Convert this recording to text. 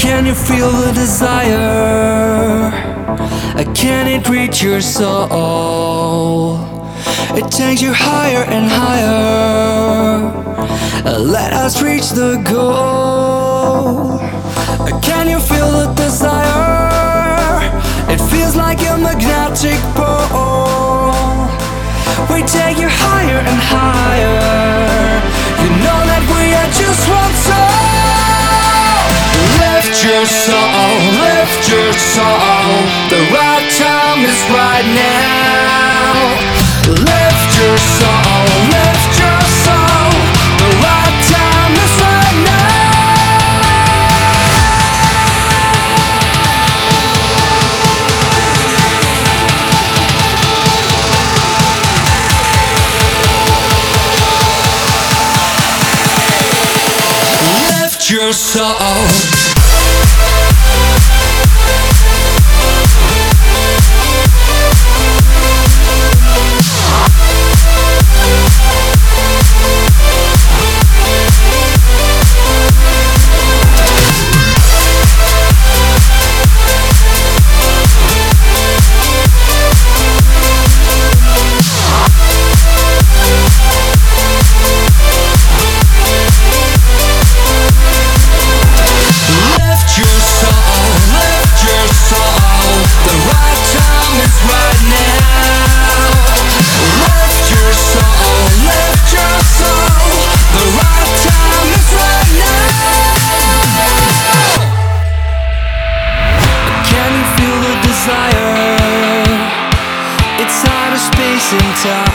Can you feel the desire? Can it reach your soul? It takes you higher and higher. Let us reach the goal. Can you feel the desire? It feels like a magnetic pole. We take you higher and higher. You know that we are just one soul. Lift your soul, lift your soul. The right time is right now. Lift your soul, lift your soul. The right time is right now. Lift your soul. It's out of space and time.